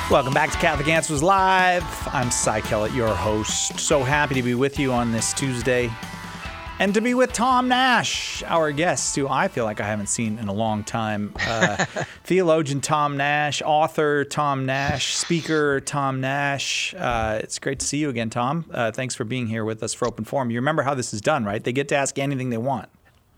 Welcome back to Catholic Answers Live. I'm Cy Kellett, your host. So happy to be with you on this Tuesday. And to be with Tom Nash, our guest, who I feel like I haven't seen in a long time. Theologian Tom Nash, author Tom Nash, speaker Tom Nash. It's great to see you again, Tom. Thanks for being here with us for Open Forum. You remember how this is done, right? They get to ask anything they want.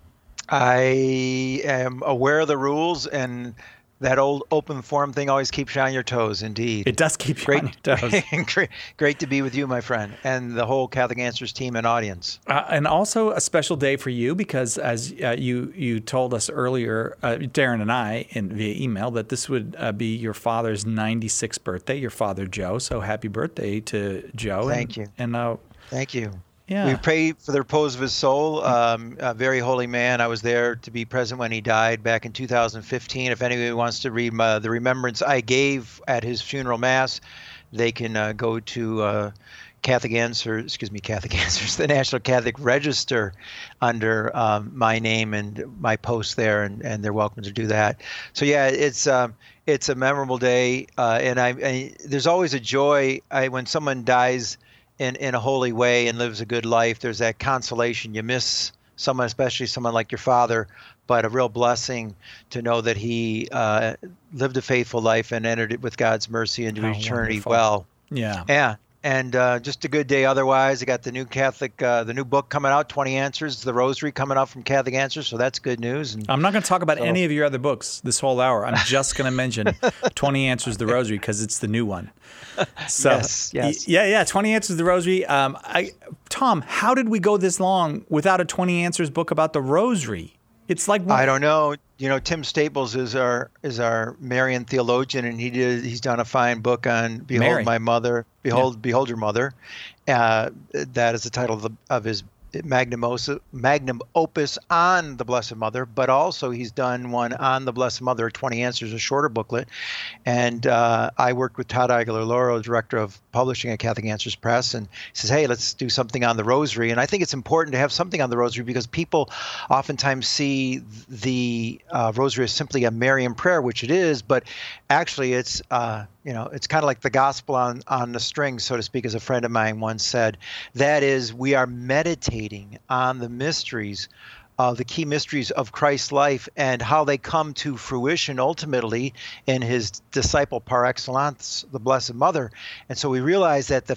I am aware of the rules, and that old open forum thing always keeps you on your toes, indeed. It does keep you on your toes. Great to be with you, my friend, and the whole Catholic Answers team and audience. And also a special day for you because, as you told us earlier, Darren and I, via email, that this would be your father's 96th birthday, your father, Joe. So happy birthday to Joe. Thank you. Thank you. Yeah. We pray for the repose of his soul. A very holy man. I was there to be present when he died back in 2015. If anybody wants to read the remembrance I gave at his funeral mass, they can go to Catholic Answers, the National Catholic Register under my name and my post there, and they're welcome to do that. So yeah, it's a memorable day, and there's always a joy when someone dies in a holy way and lives a good life. There's that consolation. You miss someone, especially someone like your father, but a real blessing to know that he lived a faithful life and entered it with God's mercy into eternity. Wonderful. Well. Yeah. And just a good day otherwise. I got the new the new book coming out, 20 Answers, the Rosary coming out from Catholic Answers, so that's good news. And I'm not going to talk about any of your other books this whole hour. I'm just going to mention 20 Answers, the Rosary, because it's the new one. So, yes. Yeah, 20 Answers, the Rosary. Tom, how did we go this long without a 20 Answers book about the Rosary? It's like I don't know. You know, Tim Staples is our Marian theologian, and he's done a fine book on Behold Mary. My Mother, Behold Your Mother. That is the title of his magnum opus on the Blessed Mother, but also he's done one on the Blessed Mother, 20 Answers, a shorter booklet. And I worked with Todd Aguilar-Loro, director of publishing at Catholic Answers Press, and he says, hey, let's do something on the Rosary. And I think it's important to have something on the Rosary because people oftentimes see the Rosary as simply a Marian prayer, which it is, but actually it's it's kind of like the gospel on the string, so to speak, as a friend of mine once said. That is, we are meditating on the mysteries, the key mysteries of Christ's life and how they come to fruition ultimately in his disciple par excellence, the Blessed Mother. And so we realize that the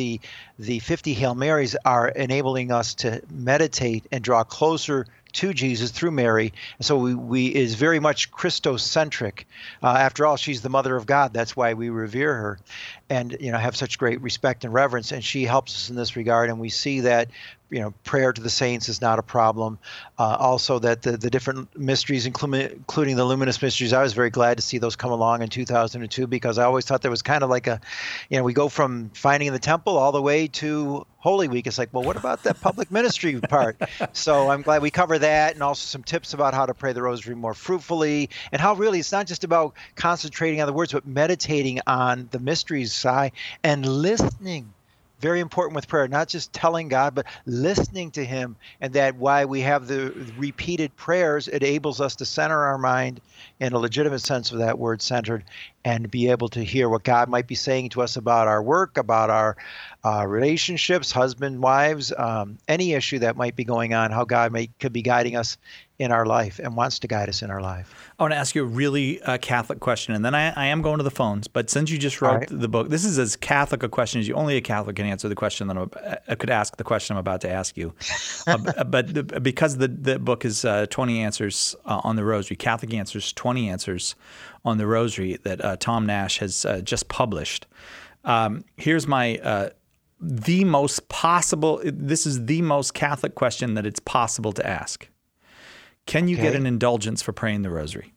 50 Hail Marys are enabling us to meditate and draw closer to Jesus through Mary. And so we is very much Christocentric. After all, she's the Mother of God. That's why we revere her and have such great respect and reverence. And she helps us in this regard. And we see that prayer to the saints is not a problem. Also that the different mysteries, including the luminous mysteries, I was very glad to see those come along in 2002 because I always thought there was kind of like we go from finding in the temple all the way to Holy Week. It's like, well, what about that public ministry part? So I'm glad we cover that, and also some tips about how to pray the Rosary more fruitfully, and how really it's not just about concentrating on the words, but meditating on the mysteries side and listening. Very important with prayer, not just telling God, but listening to him. And that why we have the repeated prayers, it enables us to center our mind in a legitimate sense of that word, centered, and be able to hear what God might be saying to us about our work, about our relationships, husband, wives, any issue that might be going on, how God could be guiding us in our life and wants to guide us in our life. I want to ask you a really Catholic question, and then I am going to the phones. But since you just wrote the book, this is as Catholic a question as only a Catholic can answer the question that I could ask the question I'm about to ask you. But because the book is 20 Answers on the Rosary, Catholic Answers, 20 Answers on the Rosary that Tom Nash has just published. Here's my the most possible. This is the most Catholic question that it's possible to ask. Can you get an indulgence for praying the Rosary?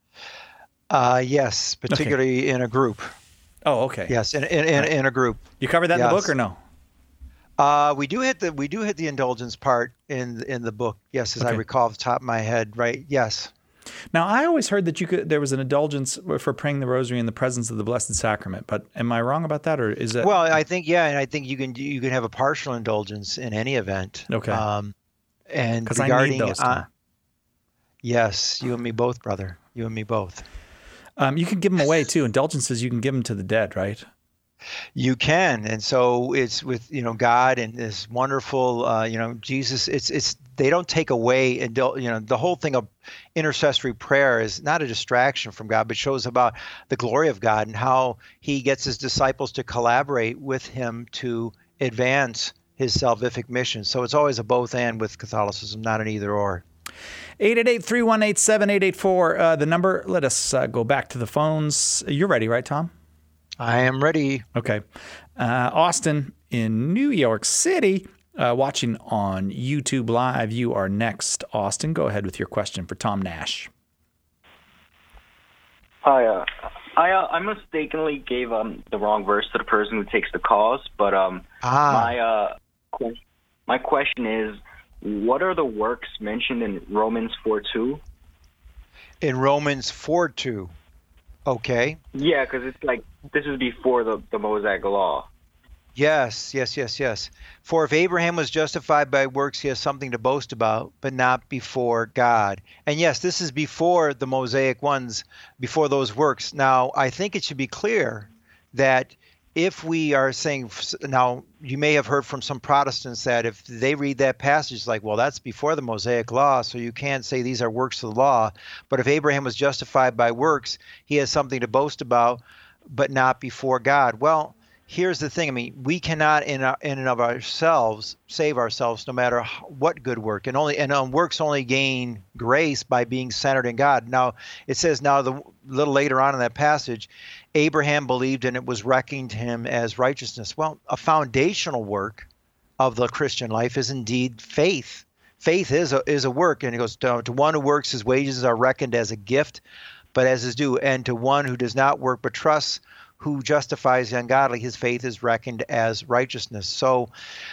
Yes, particularly in a group. Oh, okay. Yes, in a group. You covered that in the book or no? We do hit the indulgence part in the book. Yes, as I recall off the top of my head, right? Yes. Now, I always heard that there was an indulgence for praying the Rosary in the presence of the Blessed Sacrament, but am I wrong about that, or is that? Well, I think and I think you can have a partial indulgence in any event. Okay. And because I need those. Yes, you and me both, brother. You and me both. You can give them away too. Indulgences, you can give them to the dead, right? You can, and so it's with God and this wonderful Jesus. It's they don't take away, and the whole thing of intercessory prayer is not a distraction from God, but shows about the glory of God and how He gets His disciples to collaborate with Him to advance His salvific mission. So it's always a both and with Catholicism, not an either or. 888-318-7884, the number. Let us go back to the phones. You're ready, right, Tom? I am ready. Okay. Austin in New York City, watching on YouTube Live. You are next, Austin. Go ahead with your question for Tom Nash. Hi. I mistakenly gave the wrong verse to the person who takes the calls, but my question is, what are the works mentioned in Romans 4:2? In Romans 4:2. Okay. Yeah, because it's like this is before the Mosaic law. Yes. For if Abraham was justified by works, he has something to boast about, but not before God. And yes, this is before the Mosaic ones, before those works. Now, I think it should be clear that if we are saying, now you may have heard from some Protestants that if they read that passage like, well, that's before the Mosaic law, so you can't say these are works of the law. But if Abraham was justified by works, he has something to boast about, but not before God. Well, here's the thing. I mean, we cannot in and of ourselves save ourselves, no matter what good work, and works only gain grace by being centered in God. Now, it says a little later on in that passage, Abraham believed and it was reckoned to him as righteousness. Well, a foundational work of the Christian life is indeed faith. Faith is a work, and it goes to one who works, his wages are reckoned as a gift, but as his due. And to one who does not work but trusts, who justifies the ungodly, his faith is reckoned as righteousness. So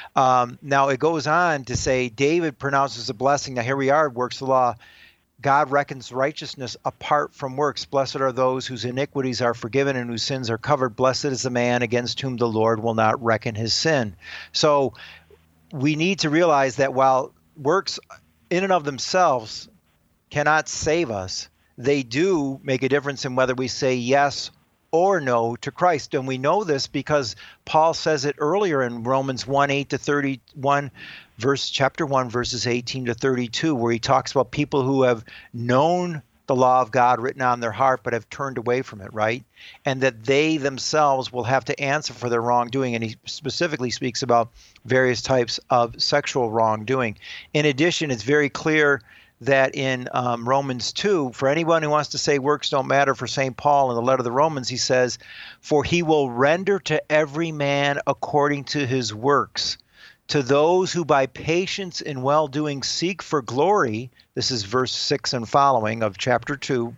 now it goes on to say, David pronounces a blessing. Now here we are, works of the law. God reckons righteousness apart from works. Blessed are those whose iniquities are forgiven and whose sins are covered. Blessed is the man against whom the Lord will not reckon his sin. So we need to realize that while works in and of themselves cannot save us, they do make a difference in whether we say yes or no to Christ. And we know this because Paul says it earlier in Romans 1:8-31, chapter 1, verses 18-32, where he talks about people who have known the law of God written on their heart but have turned away from it, right? And that they themselves will have to answer for their wrongdoing. And he specifically speaks about various types of sexual wrongdoing. In addition, it's very clear that in Romans 2, for anyone who wants to say works don't matter, for St. Paul in the letter to the Romans, he says, for he will render to every man according to his works. To those who by patience and well-doing seek for glory, this is verse 6 and following of chapter 2,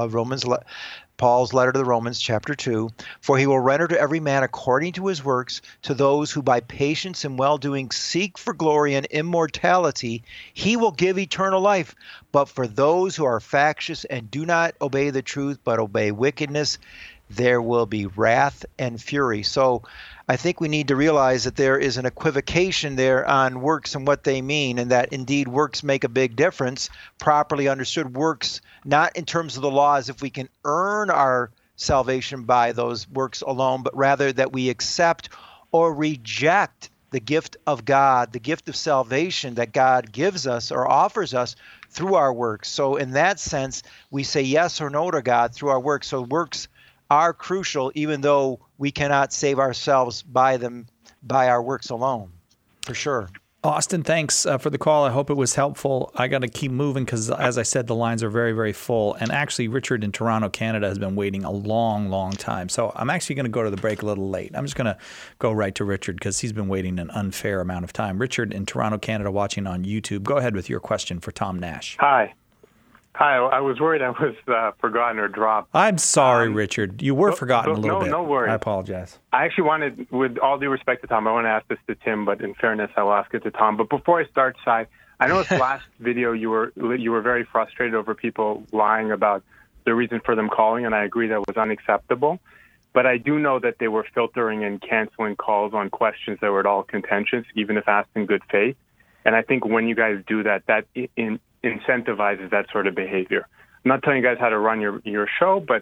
Paul's letter to the Romans, chapter 2, for he will render to every man according to his works. To those who by patience and well-doing seek for glory and immortality, he will give eternal life. But for those who are factious and do not obey the truth, but obey wickedness, there will be wrath and fury. So I think we need to realize that there is an equivocation there on works and what they mean, and that indeed works make a big difference. Properly understood, works not in terms of the law as if we can earn our salvation by those works alone, but rather that we accept or reject the gift of God, the gift of salvation that God gives us or offers us through our works. So in that sense, we say yes or no to God through our works. So works are crucial, even though we cannot save ourselves by our works alone, for sure. Austin, thanks for the call. I hope it was helpful. I got to keep moving because, as I said, the lines are very, very full. And actually, Richard in Toronto, Canada, has been waiting a long, long time. So I'm actually going to go to the break a little late. I'm just going to go right to Richard because he's been waiting an unfair amount of time. Richard in Toronto, Canada, watching on YouTube. Go ahead with your question for Tom Nash. Hi, I was worried I was forgotten or dropped. I'm sorry, Richard. You were forgotten a little bit. No worries. I apologize. I actually wanted, with all due respect to Tom, I want to ask this to Tim, but in fairness, I will ask it to Tom. But before I start, Si, I know this last video you were very frustrated over people lying about the reason for them calling, and I agree that was unacceptable. But I do know that they were filtering and canceling calls on questions that were at all contentious, even if asked in good faith. And I think when you guys do that, incentivizes that sort of behavior. I'm not telling you guys how to run your show, but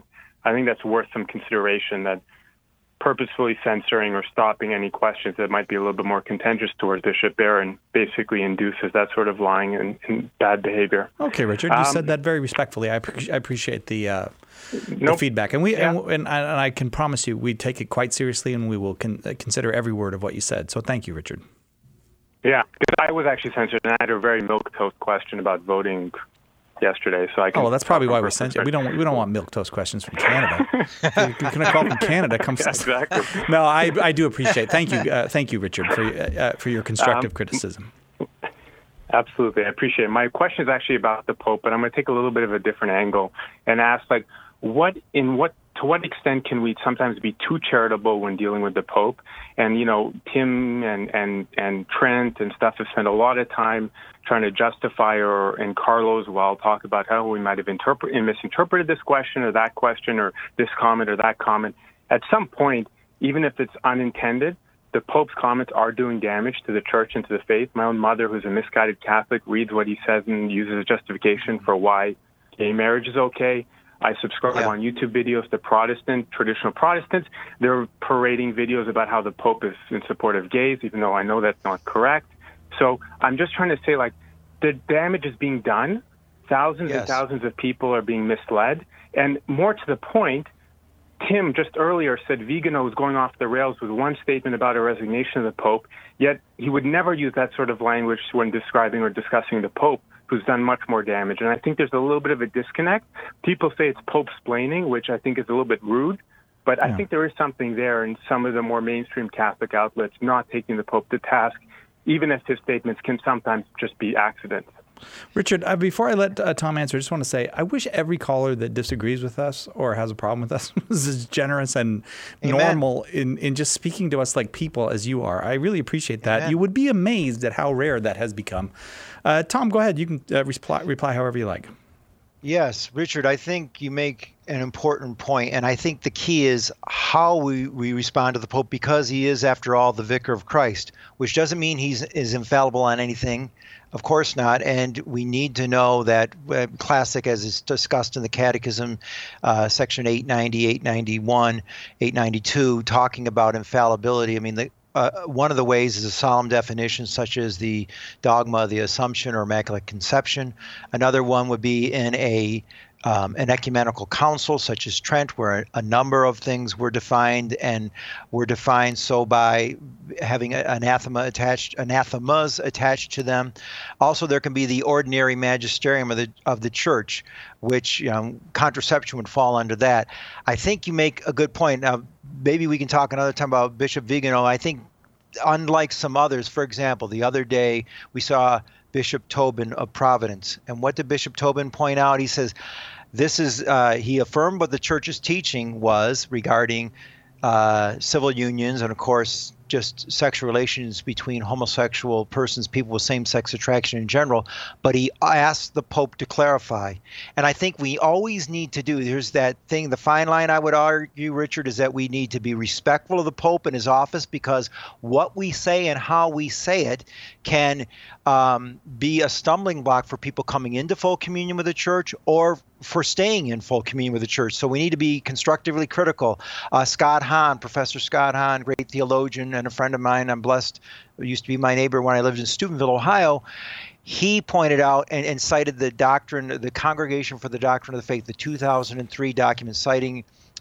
I think that's worth some consideration, that purposefully censoring or stopping any questions that might be a little bit more contentious towards Bishop Barron basically induces that sort of lying and bad behavior. Okay, Richard, you said that very respectfully. I appreciate the feedback, and and I can promise you we take it quite seriously, and we will consider every word of what you said. So thank you, Richard. Yeah, because I was actually censored, and I had a very milquetoast question about voting yesterday, so I can. Oh, well, that's probably why we sent you. We don't want milquetoast questions from Canada. You're going to call from Canada? Come. Exactly. No, I do appreciate. Thank you, Richard, for your constructive criticism. Absolutely, I appreciate it. My question is actually about the Pope, but I'm going to take a little bit of a different angle and ask, like, to what extent can we sometimes be too charitable when dealing with the Pope? And, Tim and Trent and stuff have spent a lot of time trying to justify, and Carlo as well, talk about how we might have misinterpreted this question or this comment or that comment. At some point, even if it's unintended, the Pope's comments are doing damage to the church and to the faith. My own mother, who's a misguided Catholic, reads what he says and uses a justification for why gay marriage is okay. I subscribe on YouTube videos to traditional Protestants. They're parading videos about how the Pope is in support of gays, even though I know that's not correct. So I'm just trying to say, like, the damage is being done. Thousands and thousands of people are being misled. And more to the point, Tim just earlier said Vigano was going off the rails with one statement about a resignation of the Pope, yet he would never use that sort of language when describing or discussing the Pope, who's done much more damage. And I think there's a little bit of a disconnect. People say it's Pope-splaining, which I think is a little bit rude, but I think there is something there in some of the more mainstream Catholic outlets not taking the Pope to task, even if his statements can sometimes just be accidents. Richard, before I let Tom answer, I just want to say I wish every caller that disagrees with us or has a problem with us was as generous and normal in just speaking to us like people as you are. I really appreciate that. Amen. You would be amazed at how rare that has become. Tom, go ahead. You can reply however you like. Yes, Richard, I think you make an important point, and I think the key is how we respond to the Pope, because he is, after all, the vicar of Christ, which doesn't mean he is infallible on anything. Of course not, and we need to know that, classic as is discussed in the Catechism, section 890, 891, 892, talking about infallibility. I mean, one of the ways is a solemn definition, such as the dogma of the Assumption or Immaculate Conception. Another one would be in an ecumenical council, such as Trent, where a number of things were defined, and were defined so by having anathemas attached to them. Also, there can be the ordinary magisterium of the church, which contraception would fall under that. I think you make a good point. Now, maybe we can talk another time about Bishop Vigano. I think, unlike some others, for example, the other day we saw Bishop Tobin of Providence. And what did Bishop Tobin point out? He says, he affirmed what the church's teaching was regarding civil unions and, of course, just sexual relations between homosexual persons, people with same-sex attraction in general, but he asked the Pope to clarify. And I think we always need to do, there's that thing, the fine line, I would argue, Richard, is that we need to be respectful of the Pope and his office, because what we say and how we say it can be a stumbling block for people coming into full communion with the church or for staying in full communion with the church. So we need to be constructively critical. Scott Hahn, Professor Scott Hahn, great theologian and a friend of mine, I'm blessed, used to be my neighbor when I lived in Steubenville, Ohio. He pointed out and cited the doctrine, the Congregation for the Doctrine of the Faith, the 2003 document citing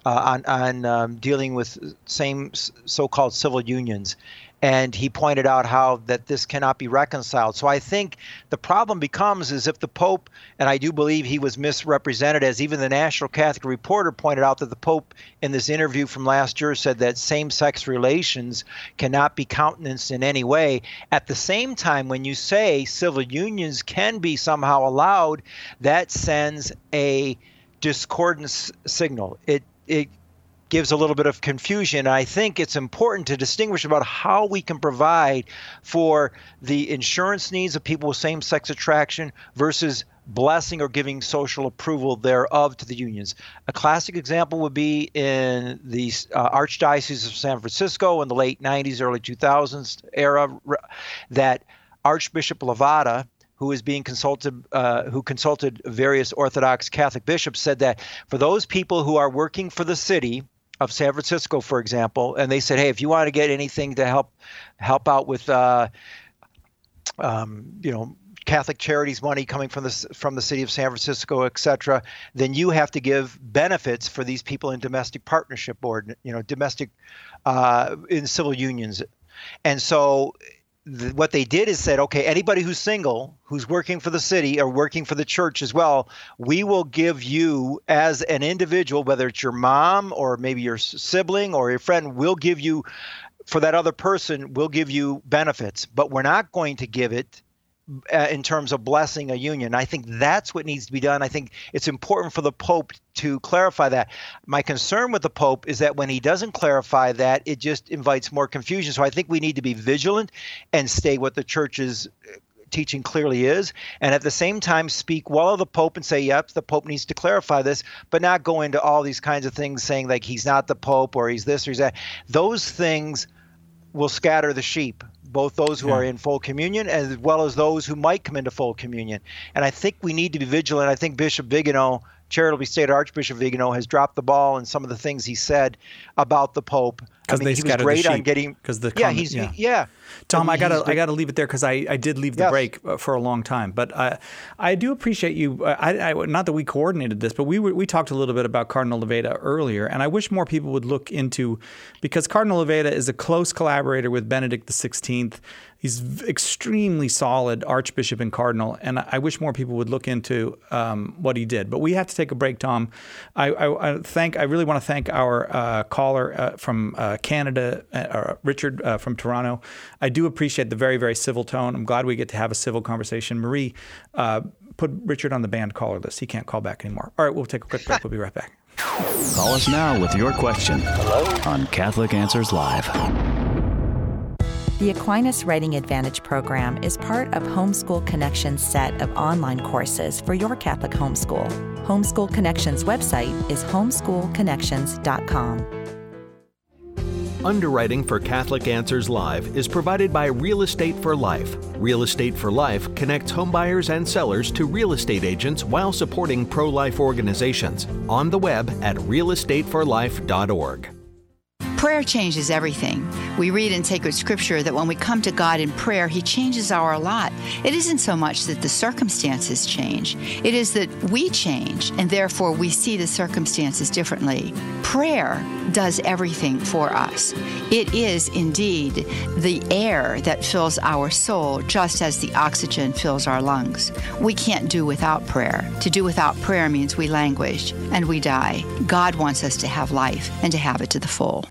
on dealing with same so-called civil unions. And he pointed out how that this cannot be reconciled. So I think the problem becomes is if the Pope, and I do believe he was misrepresented, as even the National Catholic Reporter pointed out that the Pope in this interview from last year said that same-sex relations cannot be countenanced in any way. At the same time, when you say civil unions can be somehow allowed, that sends a discordance signal. It gives a little bit of confusion. I think it's important to distinguish about how we can provide for the insurance needs of people with same-sex attraction versus blessing or giving social approval thereof to the unions. A classic example would be in the Archdiocese of San Francisco in the late 90s, early 2000s era, that Archbishop Levada who is being consulted, who consulted various Orthodox Catholic bishops, said that for those people who are working for the city of San Francisco, for example, and they said, hey, if you want to get anything to help out with, Catholic Charities money coming from the city of San Francisco, et cetera, then you have to give benefits for these people in domestic partnership board, domestic in civil unions. And so what they did is said, okay, anybody who's single, who's working for the city or working for the church as well, we will give you as an individual, whether it's your mom or maybe your sibling or your friend, we'll give you, for that other person, we'll give you benefits, but we're not going to give it in terms of blessing a union. I think that's what needs to be done. I think it's important for the Pope to clarify that. My concern with the Pope is that when he doesn't clarify that, it just invites more confusion. So I think we need to be vigilant and stay what the church's teaching clearly is, and at the same time speak well of the Pope and say, yep, the Pope needs to clarify this, but not go into all these kinds of things saying like he's not the Pope or he's this or he's that. Those things will scatter the sheep, both those who are in full communion as well as those who might come into full communion. And I think we need to be vigilant. I think Bishop Vigano, charitably stated Archbishop Vigano, has dropped the ball in some of the things he said about the Pope. Because he was great on getting. Tom, I gotta leave it there because I did leave the break for a long time. But I do appreciate you. I not that we coordinated this, but we talked a little bit about Cardinal Levada earlier, and I wish more people would look into, because Cardinal Levada is a close collaborator with Benedict XVI. He's extremely solid Archbishop and Cardinal, and I wish more people would look into what he did. But we have to take a break, Tom. I really want to thank our caller from Canada, Richard from Toronto. I do appreciate the very, very civil tone. I'm glad we get to have a civil conversation. Marie, put Richard on the banned caller list. He can't call back anymore. All right, we'll take a quick break. We'll be right back. Call us now with your question. Hello? On Catholic Answers Live. The Aquinas Writing Advantage program is part of Homeschool Connections' set of online courses for your Catholic homeschool. Homeschool Connections' website is homeschoolconnections.com. Underwriting for Catholic Answers Live is provided by Real Estate for Life. Real Estate for Life connects homebuyers and sellers to real estate agents while supporting pro-life organizations. On the web at realestateforlife.org. Prayer changes everything. We read in sacred scripture that when we come to God in prayer, He changes our lot. It isn't so much that the circumstances change. It is that we change, and therefore we see the circumstances differently. Prayer does everything for us. It is indeed the air that fills our soul, just as the oxygen fills our lungs. We can't do without prayer. To do without prayer means we languish and we die. God wants us to have life and to have it to the full.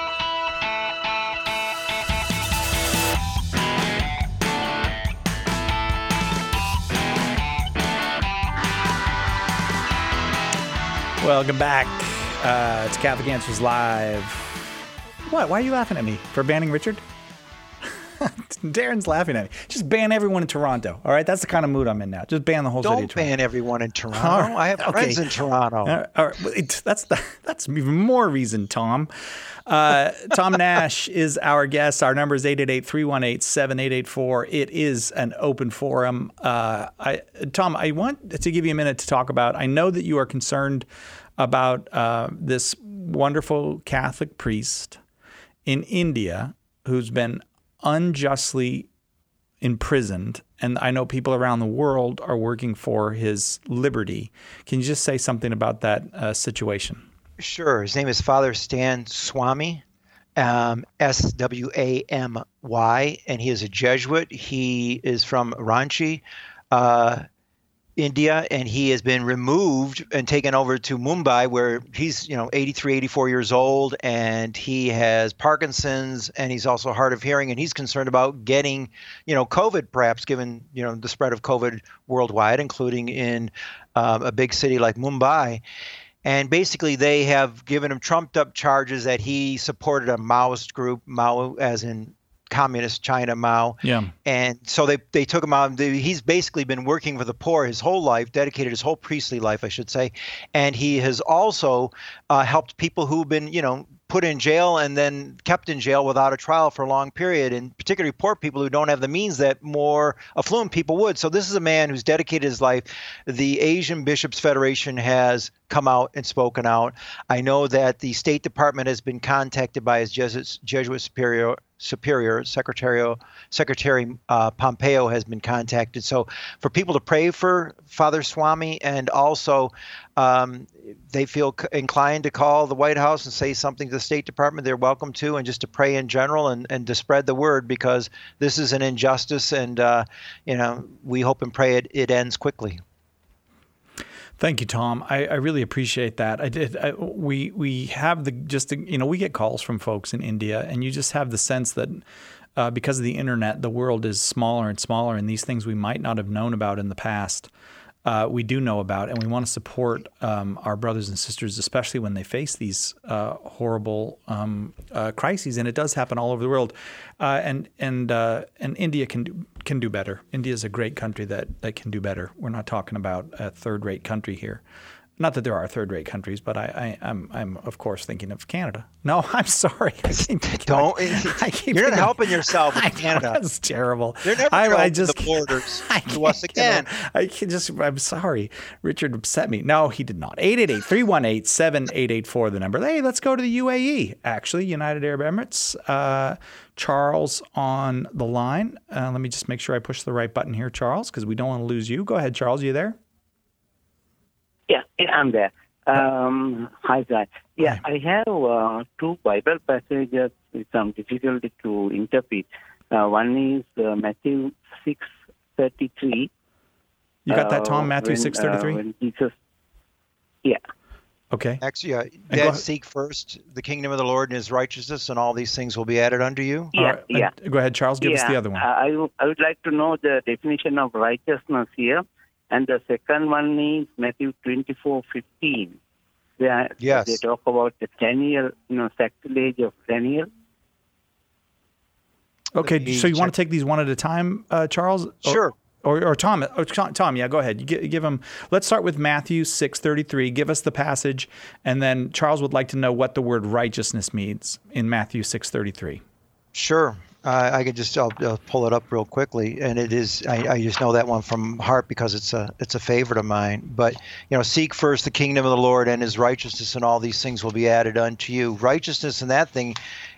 Welcome back. It's Catholic Answers Live. What? Why are you laughing at me? For banning Richard? Darren's laughing at me. Just ban everyone in Toronto. All right? That's the kind of mood I'm in now. Just ban the whole city of Toronto. Don't ban everyone in Toronto. Right. I have friends in Toronto. All right. That's even more reason, Tom. Tom Nash is our guest. Our number is 888-318-7884. It is an open forum. Tom, I want to give you a minute to talk about, I know that you are concerned about this wonderful Catholic priest in India who's been unjustly imprisoned, and I know people around the world are working for his liberty. Can you just say something about that situation? Sure. His name is Father Stan Swamy, Swamy, and he is a Jesuit. He is from Ranchi, India, and he has been removed and taken over to Mumbai, where he's 83, 84 years old, and he has Parkinson's, and he's also hard of hearing, and he's concerned about getting COVID, perhaps, given the spread of COVID worldwide, including in a big city like Mumbai. And basically they have given him trumped up charges that he supported a Maoist group, Mao as in Communist China, Mao. Yeah. And so they took him out. He's basically been working for the poor his whole life, dedicated his whole priestly life, I should say. And he has also helped people who've been, put in jail and then kept in jail without a trial for a long period, and particularly poor people who don't have the means that more affluent people would. So this is a man who's dedicated his life. The Asian Bishops Federation has come out and spoken out. I know that the State Department has been contacted by his Jesuit Superior Secretary Pompeo has been contacted. So for people to pray for Father Swami, and also they feel inclined to call the White House and say something to the State Department, they're welcome to, and just to pray in general and to spread the word, because this is an injustice, and we hope and pray it ends quickly. Thank you, Tom. I really appreciate that. We have we get calls from folks in India, and you just have the sense that because of the internet, the world is smaller and smaller, and these things we might not have known about in the past, we do know about, and we want to support our brothers and sisters, especially when they face these horrible crises, and it does happen all over the world. And India can do better. India is a great country that can do better. We're not talking about a third-rate country here. Not that there are third-rate countries, but I'm of course thinking of Canada. No, I'm sorry. You're not helping yourself with Canada. That's terrible. They're never the borders to us again. I'm sorry. Richard upset me. No, he did not. 888-318-7884, the number. Hey, let's go to the UAE, actually, United Arab Emirates. Charles on the line. Let me just make sure I push the right button here, Charles, because we don't want to lose you. Go ahead, Charles. Are you there? Yeah, I'm there. Hi, guys. Yeah, hi. I have two Bible passages with some difficulty to interpret. One is Matthew 6:33. You got that, Tom? Matthew 6:33? When Jesus, yeah. Okay. Actually, seek first the kingdom of the Lord and his righteousness, and all these things will be added unto you. Yeah, yeah. Go ahead, Charles. Give us the other one. I would like to know the definition of righteousness here. And the second one is Matthew 24:15. Yes. They talk about the Daniel, sacrilege of Daniel. Okay, so you want to take these one at a time, Charles? Sure. Or Tom, yeah, go ahead. You give them. Let's start with Matthew 6:33. Give us the passage, and then Charles would like to know what the word righteousness means in Matthew 6:33. Sure. I could just I'll pull it up real quickly, and it is I just know that one from heart because it's a favorite of mine. But seek first the kingdom of the Lord and his righteousness, and all these things will be added unto you. Righteousness in that thing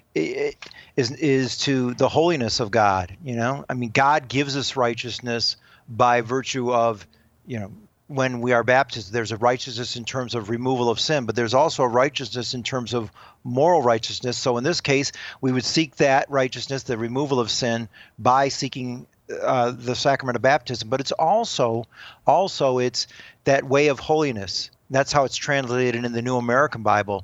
is to the holiness of God. God gives us righteousness by virtue of when we are baptized. There's a righteousness in terms of removal of sin, but there's also a righteousness in terms of moral righteousness. So in this case, we would seek that righteousness, the removal of sin, by seeking the sacrament of baptism. But it's also it's that way of holiness. That's how it's translated in the New American Bible,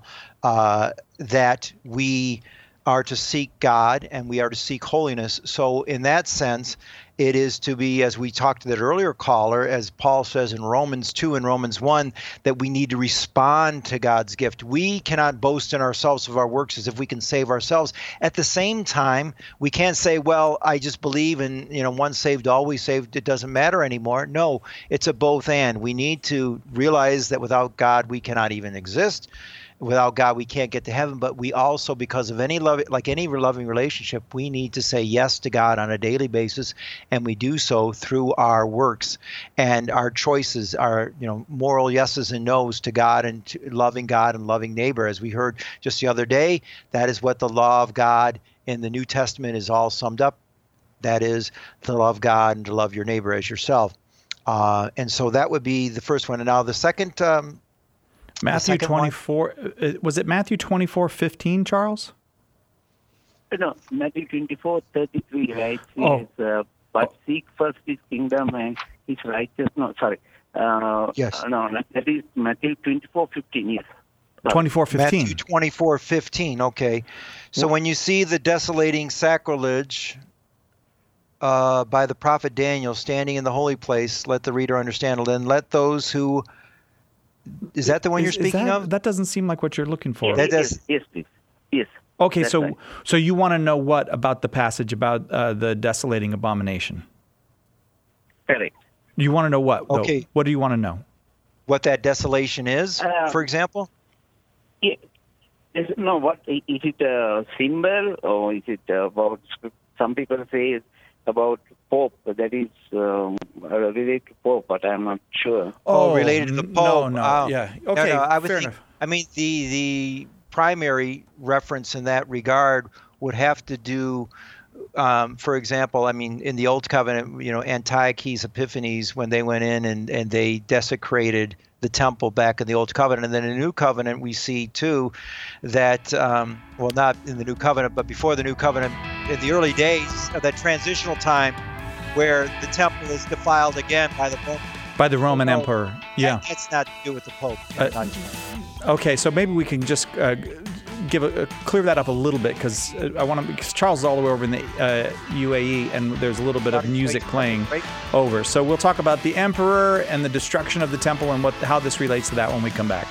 that we are to seek God and we are to seek holiness. So in that sense, it is to be, as we talked to that earlier caller, as Paul says in Romans 2 and Romans 1, that we need to respond to God's gift. We cannot boast in ourselves of our works as if we can save ourselves. At the same time, we can't say, well, I just believe in, once saved, always saved, it doesn't matter anymore. No, it's a both and. We need to realize that without God, we cannot even exist. Without God, we can't get to heaven, but we also, because of any love, like any loving relationship, we need to say yes to God on a daily basis, and we do so through our works and our choices, our moral yeses and nos to God and to loving God and loving neighbor. As we heard just the other day, that is what the law of God in the New Testament is all summed up. That is to love God and to love your neighbor as yourself. And so that would be the first one. And now the second. Matthew 24, was it Matthew 24:15, Charles? No, Matthew 24:33, right? Says, but seek first his kingdom and his righteousness. No, sorry. Yes. No, that is Matthew 24:15, yes. 24:15. Matthew 24:15, okay. So when you see the desolating sacrilege by the prophet Daniel standing in the holy place, let the reader understand, and let those who... Is that the one you're speaking of? That doesn't seem like what you're looking for. Yes, please. Yes. Okay, that's so right. So you want to know what about the passage about the desolating abomination? Correct. You want to know what? Okay. Though? What do you want to know? What that desolation is, for example? Yeah. What is it a symbol, or is it about? Some people say it's about Pope, that is related to Pope, but I'm not sure. Related to the Pope? No. Yeah. Okay. No, I would fair think, enough. I mean, the primary reference in that regard would have to do, for example, I mean, in the Old Covenant, Antiochus Epiphanes, when they went in and they desecrated the temple back in the Old Covenant. And then in the New Covenant, we see too that, not in the New Covenant, but before the New Covenant, in the early days of that transitional time where the temple is defiled again by the Roman emperor. Yeah. That's not to do with the Pope. Okay, so maybe we can just clear that up a little bit, because because Charles is all the way over in the UAE, and there's a little bit of music playing over. So we'll talk about the emperor and the destruction of the temple and how this relates to that when we come back.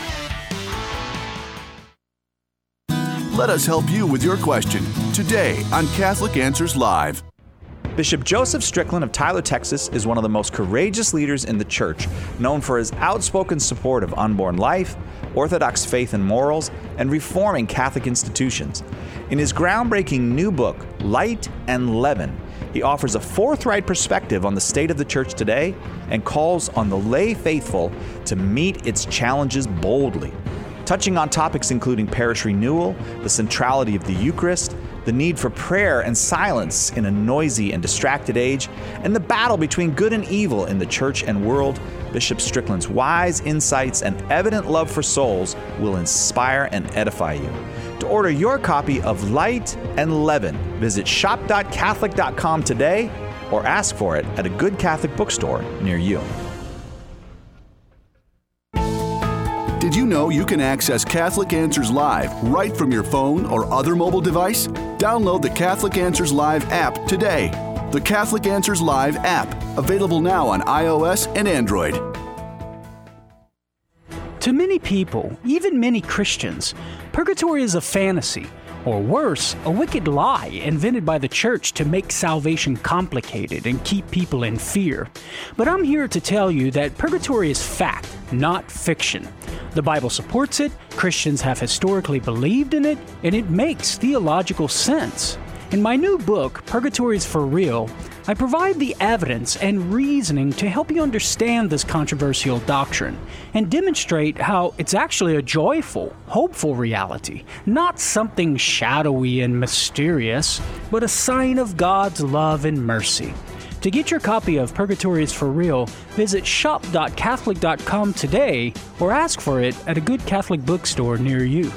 Let us help you with your question today on Catholic Answers Live. Bishop Joseph Strickland of Tyler, Texas, is one of the most courageous leaders in the church, known for his outspoken support of unborn life, Orthodox faith and morals, and reforming Catholic institutions. In his groundbreaking new book, Light and Leaven, he offers a forthright perspective on the state of the church today and calls on the lay faithful to meet its challenges boldly. Touching on topics including parish renewal, the centrality of the Eucharist, the need for prayer and silence in a noisy and distracted age, and the battle between good and evil in the church and world, Bishop Strickland's wise insights and evident love for souls will inspire and edify you. To order your copy of Light and Leaven, visit shop.catholic.com today or ask for it at a good Catholic bookstore near you. Did you know you can access Catholic Answers Live right from your phone or other mobile device? Download the Catholic Answers Live app today. The Catholic Answers Live app, available now on iOS and Android. To many people, even many Christians, purgatory is a fantasy, or worse, a wicked lie invented by the church to make salvation complicated and keep people in fear. But I'm here to tell you that purgatory is fact, not fiction. The Bible supports it, Christians have historically believed in it, and it makes theological sense. In my new book, Purgatory is for Real, I provide the evidence and reasoning to help you understand this controversial doctrine and demonstrate how it's actually a joyful, hopeful reality, not something shadowy and mysterious, but a sign of God's love and mercy. To get your copy of Purgatory is for Real, visit shop.catholic.com today or ask for it at a good Catholic bookstore near you.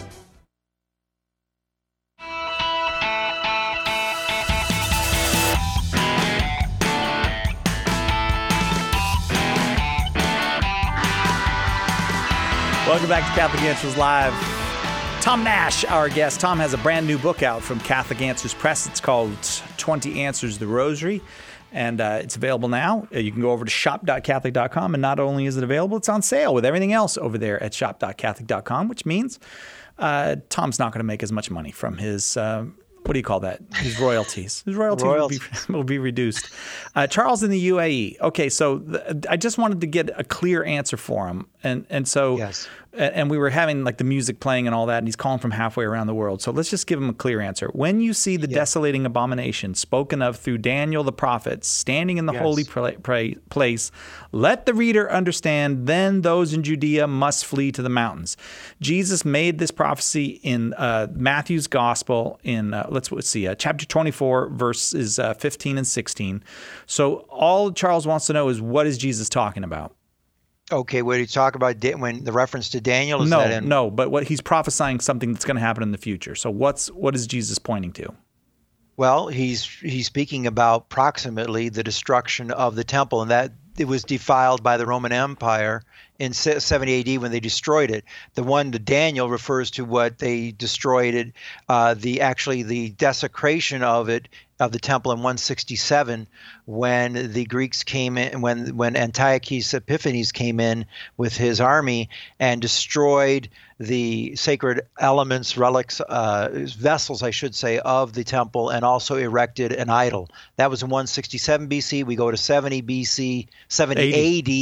Welcome back to Catholic Answers Live. Tom Nash, our guest. Tom has a brand new book out from Catholic Answers Press. It's called 20 Answers the Rosary, and it's available now. You can go over to shop.catholic.com, and not only is it available, it's on sale with everything else over there at shop.catholic.com, which means Tom's not going to make as much money from his... what do you call that? His royalties. His royalties will be reduced. Charles in the UAE. Okay, so I just wanted to get a clear answer for him. And so, yes. And we were having like the music playing and all that, and he's calling from halfway around the world. So let's just give him a clear answer. When you see the desolating abomination spoken of through Daniel the prophet standing in the holy place, let the reader understand, then those in Judea must flee to the mountains. Jesus made this prophecy in Matthew's gospel in, let's see, chapter 24, verses 15 and 16. So all Charles wants to know is, what is Jesus talking about? Okay, what did he talk about when the reference to Daniel? No, but what he's prophesying something that's going to happen in the future. So what is Jesus pointing to? Well, he's speaking about proximately the destruction of the temple, and that it was defiled by the Roman Empire in 70 AD when they destroyed it. The one to Daniel refers to what they destroyed it, the desecration of the temple in 167, when the Greeks came in, when Antiochus Epiphanes came in with his army and destroyed the sacred elements, relics, vessels, I should say, of the temple, and also erected an idol. That was in 167 BC. We go to 70 AD.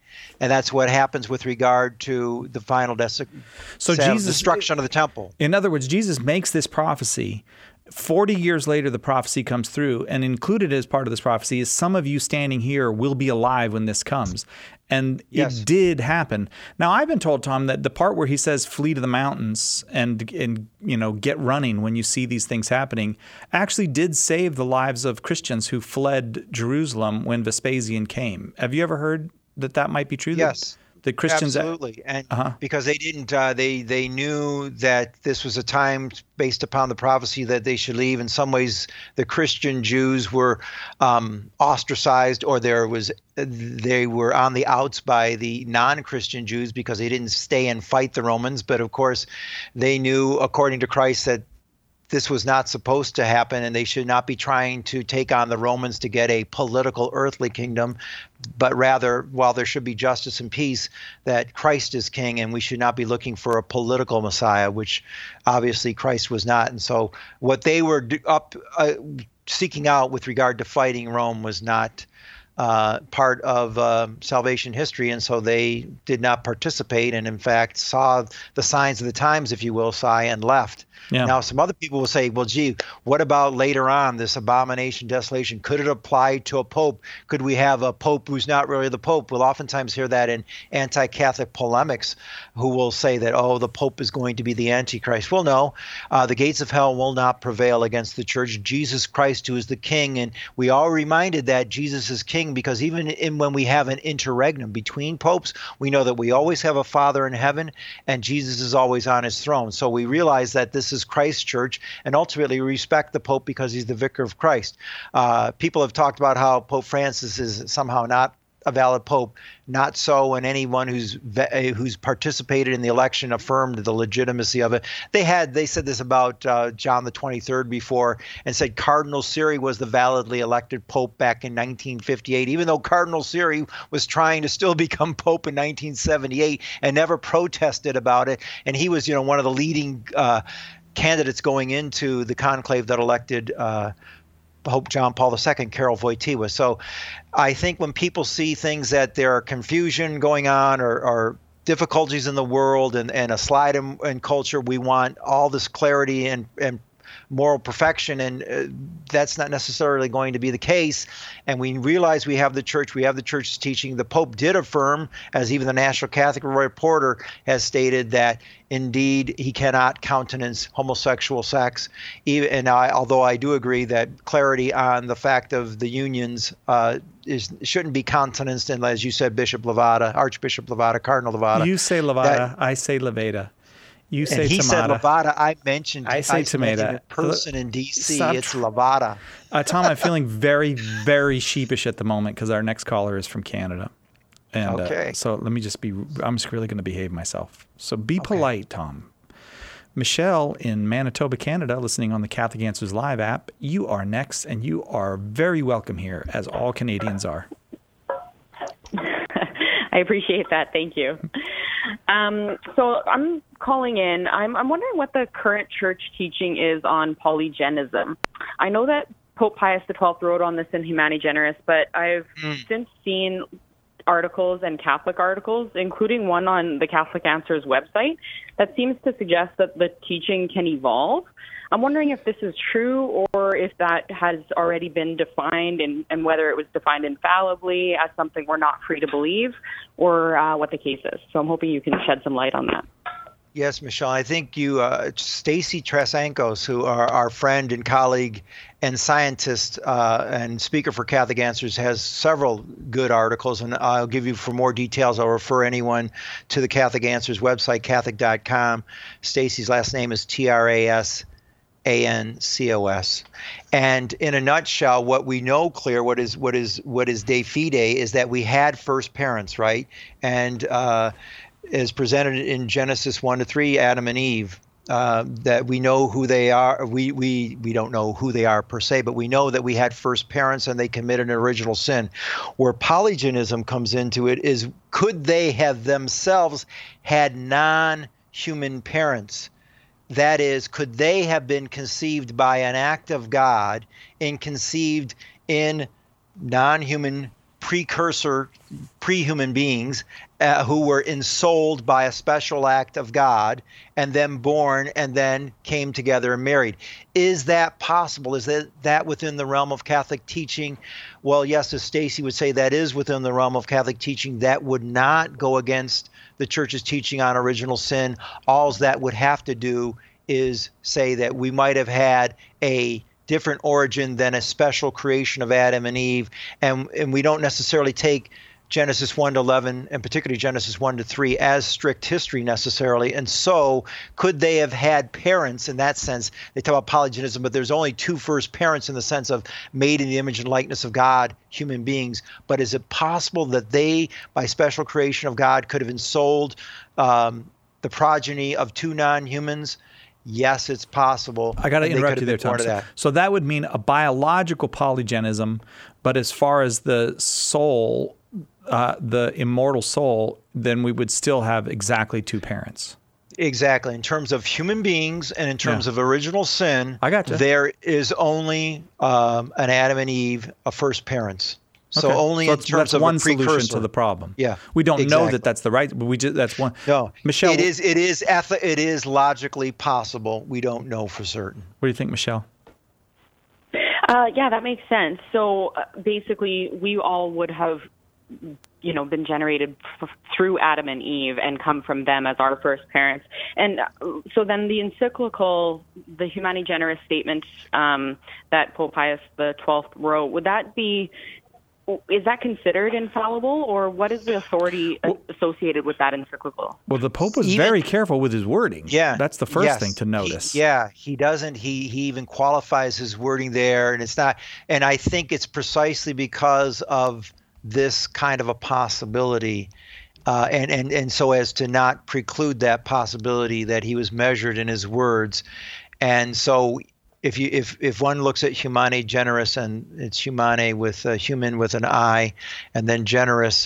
And that's what happens with regard to the final destruction of the temple. In other words, Jesus makes this prophecy. 40 years later, the prophecy comes through, and included as part of this prophecy is some of you standing here will be alive when this comes. And it did happen. Now, I've been told, Tom, that the part where he says flee to the mountains and get running when you see these things happening actually did save the lives of Christians who fled Jerusalem when Vespasian came. Have you ever heard that might be true? Yes. The Christians, absolutely, and because they didn't, they knew that this was a time based upon the prophecy that they should leave. In some ways, the Christian Jews were ostracized, or they were on the outs by the non-Christian Jews because they didn't stay and fight the Romans. But of course, they knew, according to Christ, that this was not supposed to happen, and they should not be trying to take on the Romans to get a political earthly kingdom, but rather, while there should be justice and peace, that Christ is king, and we should not be looking for a political Messiah, which obviously Christ was not. And so what they were seeking out with regard to fighting Rome was not part of salvation history, and so they did not participate, and in fact saw the signs of the times, if you will, and left. Yeah. Now, some other people will say, well, gee, what about later on, this abomination, desolation? Could it apply to a pope? Could we have a pope who's not really the pope? We'll oftentimes hear that in anti-Catholic polemics, who will say that, oh, the pope is going to be the Antichrist. Well, no, the gates of hell will not prevail against the church. Jesus Christ, who is the king, and we are reminded that Jesus is king because even when we have an interregnum between popes, we know that we always have a Father in heaven, and Jesus is always on his throne. So we realize that this is Christ's church, and ultimately respect the Pope because he's the vicar of Christ. People have talked about how Pope Francis is somehow not a valid pope. Not so, and anyone who's participated in the election affirmed the legitimacy of it. They said this about John the 23rd before, and said Cardinal Siri was the validly elected pope back in 1958, even though Cardinal Siri was trying to still become pope in 1978 and never protested about it. And he was, one of the leading candidates going into the conclave that elected Pope John Paul II, Karol Wojtyła. So I think when people see things that there are confusion going on or difficulties in the world and a slide in culture, we want all this clarity and moral perfection, and that's not necessarily going to be the case. And we realize we have the church's teaching. The Pope did affirm, as even the National Catholic Reporter has stated, that indeed he cannot countenance homosexual sex. Although I do agree that clarity on the fact of the unions shouldn't be countenanced, and as you said, Archbishop Levada, Cardinal Levada. You say Levada, I say Levada. You say he Tamada. said Levada. I say Tamada. A person in D.C. It's Levada. Tom, I'm feeling very, very sheepish at the moment because our next caller is from Canada. And okay. So let me I'm just really going to behave myself. So be polite, Tom. Michelle in Manitoba, Canada, listening on the Catholic Answers Live app. You are next, and you are very welcome here, as all Canadians are. I appreciate that. Thank you. So I'm calling in. I'm wondering what the current church teaching is on polygenism. I know that Pope Pius XII wrote on this in Humani Generis, but I've since seen articles and Catholic articles, including one on the Catholic Answers website, that seems to suggest that the teaching can evolve. I'm wondering if this is true or if that has already been defined and whether it was defined infallibly as something we're not free to believe or what the case is. So I'm hoping you can shed some light on that. Yes, Michelle. I think Stacy Trasankos, who are our friend and colleague and scientist and speaker for Catholic Answers, has several good articles, and I'll give you for more details. I'll refer anyone to the Catholic Answers website, Catholic.com. Stacy's last name is Trasankos. And in a nutshell, what we know clear, what is de fide, is that we had first parents, right? And as presented in Genesis 1-3, Adam and Eve, that we know who they are. We don't know who they are per se, but we know that we had first parents and they committed an original sin. Where polygenism comes into it is, could they have themselves had non-human parents? That is, could they have been conceived by an act of God and conceived in non-human precursor, pre-human beings who were ensouled by a special act of God and then born and then came together and married. Is that possible? Is that within the realm of Catholic teaching? Well, yes, as Stacy would say, that is within the realm of Catholic teaching. That would not go against the Church's teaching on original sin. All that would have to do is say that we might have had a different origin than a special creation of Adam and Eve, and we don't necessarily take Genesis 1 to 11, and particularly Genesis 1 to 3, as strict history necessarily. And so could they have had parents in that sense? They talk about polygenism, but there's only two first parents in the sense of made in the image and likeness of God, human beings. But is it possible that they, by special creation of God, could have ensouled the progeny of two non-humans? Yes, it's possible. I got to interrupt you there, Tom. So that would mean a biological polygenism, but as far as the soul, the immortal soul, then we would still have exactly two parents. Exactly. In terms of human beings and in terms of original sin, I gotcha. There is only an Adam and Eve, a first parents. So only in terms of one a precursor. solution to the problem. Yeah, we don't know that that's the right. But that's one. No, Michelle, it is logically possible. We don't know for certain. What do you think, Michelle? Yeah, that makes sense. So basically, we all would have, been generated through Adam and Eve and come from them as our first parents. And so then the encyclical, the Humani Generis statement that Pope Pius XII wrote, is that considered infallible, or what is the authority associated with that encyclical? Well, the Pope was very careful with his wording. Yeah. That's the first thing to notice. He doesn't. He even qualifies his wording there, and it's not. And I think it's precisely because of this kind of a possibility, and so as to not preclude that possibility that he was measured in his words. And so if one looks at Humani Generis, and it's Humani with human with an I, and then Generis,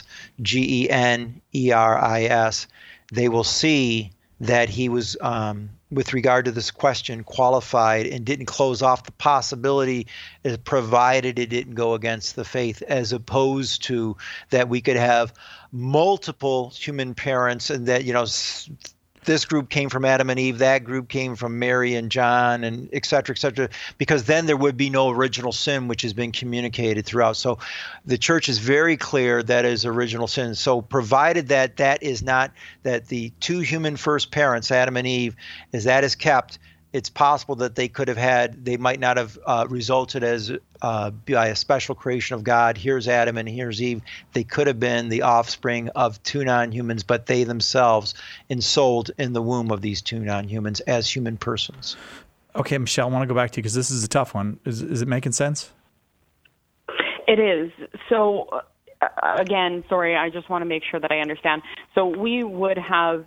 Generis, they will see that he was, with regard to this question, qualified and didn't close off the possibility, provided it didn't go against the faith, as opposed to that we could have multiple human parents, and that, this group came from Adam and Eve, that group came from Mary and John, and et cetera, because then there would be no original sin, which has been communicated throughout. So the Church is very clear that is original sin. So provided that is not, that the two human first parents, Adam and Eve, that is kept, it's possible that they might not have resulted as by a special creation of God. Here's Adam and here's Eve. They could have been the offspring of two non-humans, but they themselves ensouled in the womb of these two non-humans as human persons. Okay, Michelle, I want to go back to you because this is a tough one. Is it making sense? It is. So, again, sorry, I just want to make sure that I understand. So we would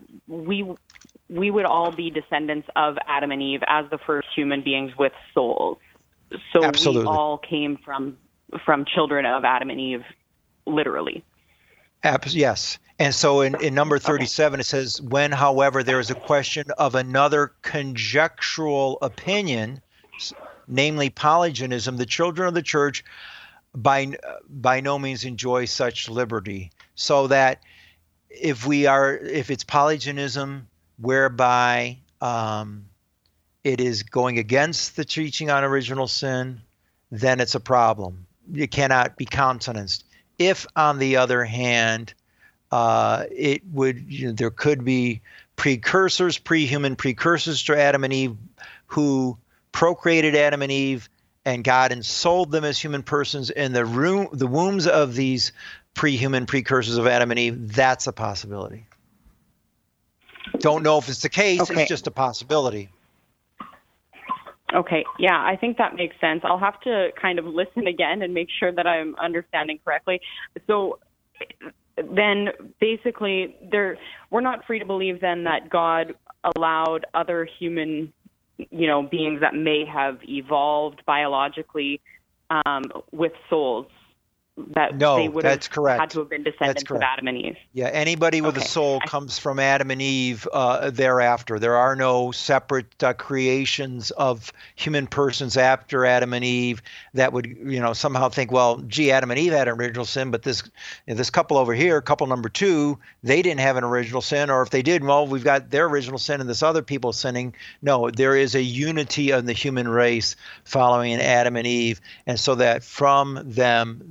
all be descendants of Adam and Eve as the first human beings with souls. So Absolutely. We all came from children of Adam and Eve, literally. Yes. And so in number 37, It says, when, however, there is a question of another conjectural opinion, namely polygenism, the children of the Church by no means enjoy such liberty. So that if it's polygenism, whereby it is going against the teaching on original sin, then it's a problem. It cannot be countenanced. If, on the other hand, there could be pre-human precursors to Adam and Eve who procreated Adam and Eve, and God ensouled them as human persons in the wombs of these pre-human precursors of Adam and Eve, that's a possibility. Don't know if it's the case. Okay. It's just a possibility. Okay. Yeah, I think that makes sense. I'll have to kind of listen again and make sure that I'm understanding correctly. So then basically we're not free to believe then that God allowed other human, beings that may have evolved biologically with souls that they would have had to have been descendants of Adam and Eve. Yeah, anybody with a soul comes from Adam and Eve thereafter. There are no separate creations of human persons after Adam and Eve that would, somehow think, well, gee, Adam and Eve had an original sin, but this couple over here, couple number 2, they didn't have an original sin, or if they did, well, we've got their original sin and this other people sinning. No, there is a unity of the human race following Adam and Eve, and so that from them,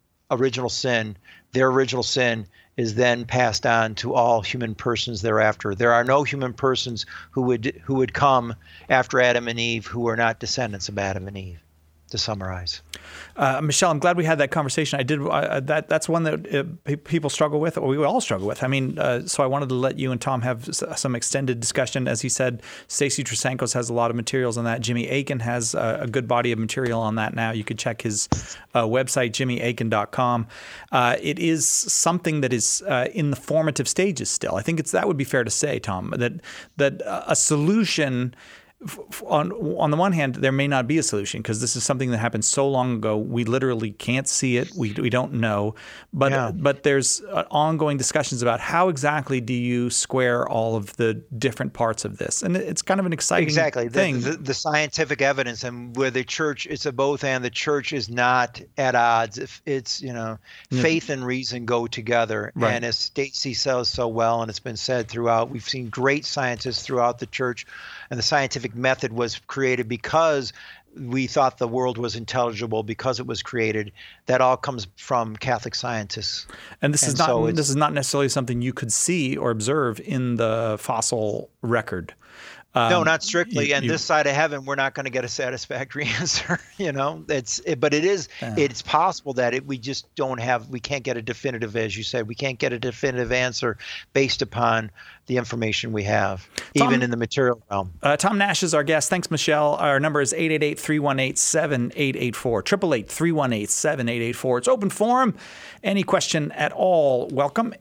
their original sin is then passed on to all human persons thereafter. There are no human persons who would come after Adam and Eve who are not descendants of Adam and Eve, to summarize. Michelle, I'm glad we had that conversation. That's one that people struggle with, or we all struggle with. I mean, so I wanted to let you and Tom have some extended discussion. As he said, Stacy Trasankos has a lot of materials on that. Jimmy Akin has a good body of material on that now. You could check his website, jimmyakin.com. It is something that is in the formative stages still. I think that would be fair to say, Tom, that a solution. On the one hand, there may not be a solution because this is something that happened so long ago. We literally can't see it. We don't know. But there's ongoing discussions about how exactly do you square all of the different parts of this. And it's kind of an exciting thing. The scientific evidence, and where the church, it's a both and. The church is not at odds. If it's, faith and reason go together. Right. And as Stacy says so well, and it's been said throughout, we've seen great scientists throughout the church. And the scientific method was created because we thought the world was intelligible, because it was created. That all comes from Catholic scientists. And this is not necessarily something you could see or observe in the fossil record. No, not strictly. And this side of heaven, we're not going to get a satisfactory answer. But it is. It's possible that we just don't have. We can't get a definitive, as you said. We can't get a definitive answer based upon the information we have, even in the material realm. Tom Nash is our guest. Thanks, Michelle. Our number is 888-318-7884. 888-318-7884. It's open forum. Any question at all, welcome.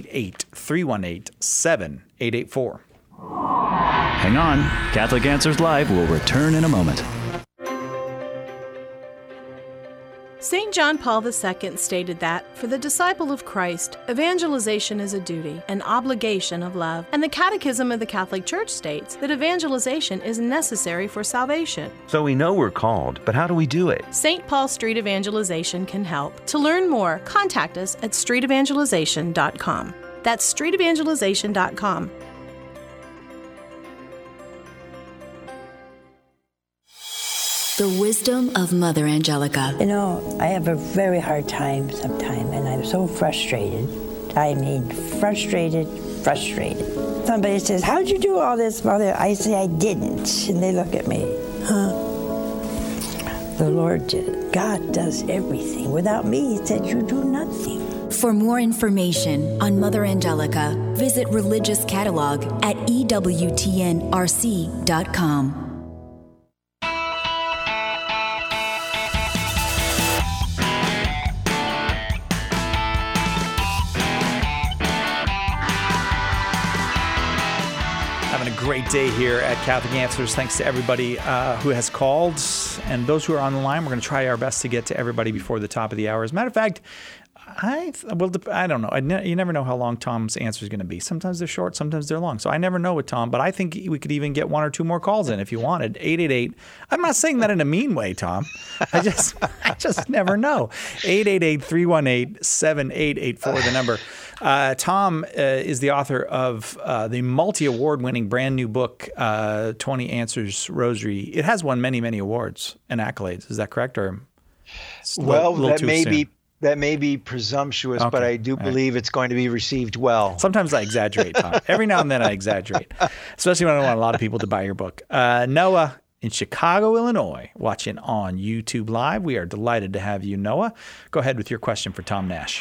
888-318-7884. Hang on. Catholic Answers Live will return in a moment. St. John Paul II stated that, for the disciple of Christ, evangelization is a duty, an obligation of love, and the Catechism of the Catholic Church states that evangelization is necessary for salvation. So we know we're called, but how do we do it? St. Paul Street Evangelization can help. To learn more, contact us at streetevangelization.com. That's streetevangelization.com. The wisdom of Mother Angelica. I have a very hard time sometimes, and I'm so frustrated. I mean, frustrated. Somebody says, how'd you do all this, Mother? I say, I didn't. And they look at me, The Lord did it. God does everything. Without me, He said, you do nothing. For more information on Mother Angelica, visit Religious Catalog at EWTNRC.com. Great day here at Catholic Answers. Thanks to everybody who has called, and those who are on the line. We're going to try our best to get to everybody before the top of the hour. As a matter of fact, I don't know. You never know how long Tom's answer is going to be. Sometimes they're short, sometimes they're long. So I never know with Tom, but I think we could even get one or two more calls in if you wanted. 888. I'm not saying that in a mean way, Tom. I just never know. 888-318-7884, the number. Tom is the author of the multi-award-winning brand new book, 20 Answers Rosary. It has won many, many awards and accolades. Is that correct? Or that may be presumptuous, okay. But I do believe it's going to be received well. Sometimes I exaggerate, Tom. Every now and then I exaggerate, especially when I want a lot of people to buy your book. Noah in Chicago, Illinois, watching on YouTube Live. We are delighted to have you, Noah. Go ahead with your question for Tom Nash.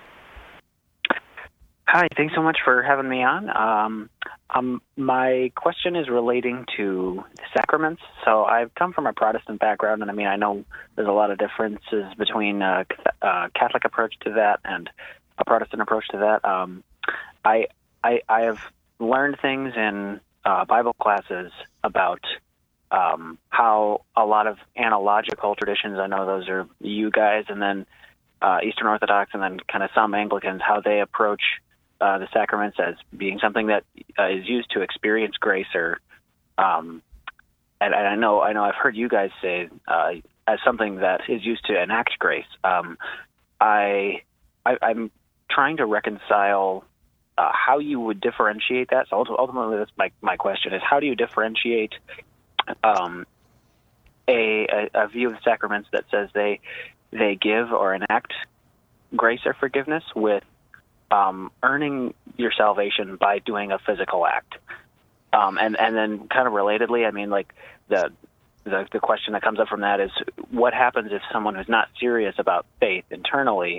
Hi, thanks so much for having me on. My question is relating to the sacraments. So I've come from a Protestant background, and I know there's a lot of differences between a Catholic approach to that and a Protestant approach to that. I have learned things in Bible classes about how a lot of analogical traditions, I know those are you guys, and then Eastern Orthodox and then kind of some Anglicans, how they approach the sacraments as being something that is used to experience grace, or and I know I've heard you guys say as something that is used to enact grace. I'm trying to reconcile how you would differentiate that. So ultimately, that's my question: is how do you differentiate a view of the sacraments that says they give or enact grace or forgiveness with earning your salvation by doing a physical act, and then kind of relatedly, I mean, like the question that comes up from that is what happens if someone who's not serious about faith internally,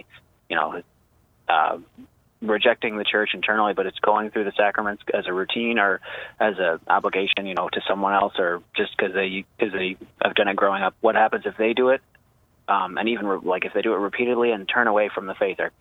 rejecting the church internally, but it's going through the sacraments as a routine or as an obligation, to someone else, or just because they have done it growing up. What happens if they do it? And even if they do it repeatedly and turn away from the faith, or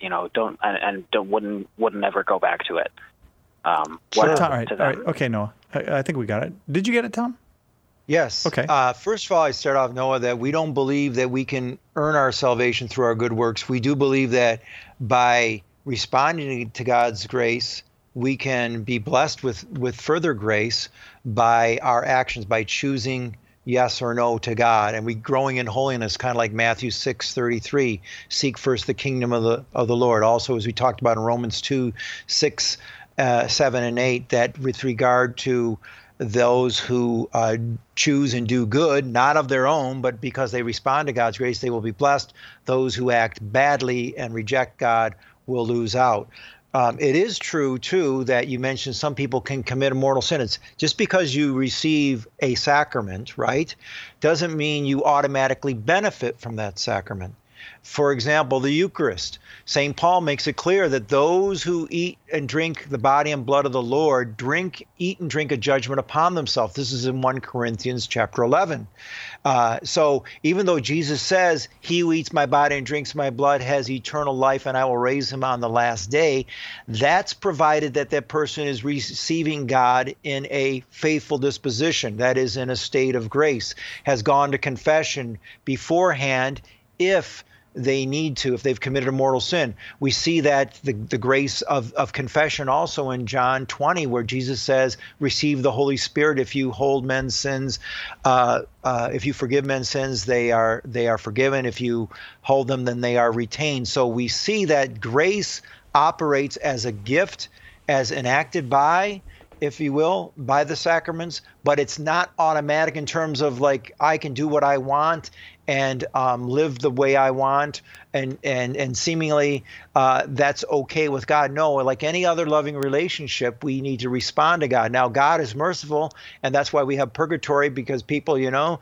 wouldn't ever go back to it. All right. Okay, Noah. I think we got it. Did you get it, Tom? Yes. Okay. First of all, I start off, Noah, that we don't believe that we can earn our salvation through our good works. We do believe that by responding to God's grace, we can be blessed with further grace by our actions, by choosing yes or no to God, and we growing in holiness, kind of like Matthew 6:33. Seek first the kingdom of the Lord. Also, as we talked about in Romans 2:6, 7, and 8, that with regard to those who choose and do good, not of their own, but because they respond to God's grace, they will be blessed. Those who act badly and reject God will lose out. It is true, too, that you mentioned some people can commit a mortal sin. It's just because you receive a sacrament, right, doesn't mean you automatically benefit from that sacrament. For example, the Eucharist. St. Paul makes it clear that those who eat and drink the body and blood of the Lord eat and drink a judgment upon themselves. This is in 1 Corinthians chapter 11. So even though Jesus says, he who eats my body and drinks my blood has eternal life and I will raise him on the last day, that's provided that that person is receiving God in a faithful disposition, that is, in a state of grace, has gone to confession beforehand if they need to, if they've committed a mortal sin. We see that the grace of confession also in John 20, where Jesus says, receive the Holy Spirit if you hold men's sins. If you forgive men's sins, they are forgiven. If you hold them, then they are retained. So we see that grace operates as a gift, as enacted by, if you will, by the sacraments, but it's not automatic in terms of like I can do what I want and live the way I want, and seemingly that's okay with God. No, like any other loving relationship, we need to respond to God. Now, God is merciful, and that's why we have purgatory, because people,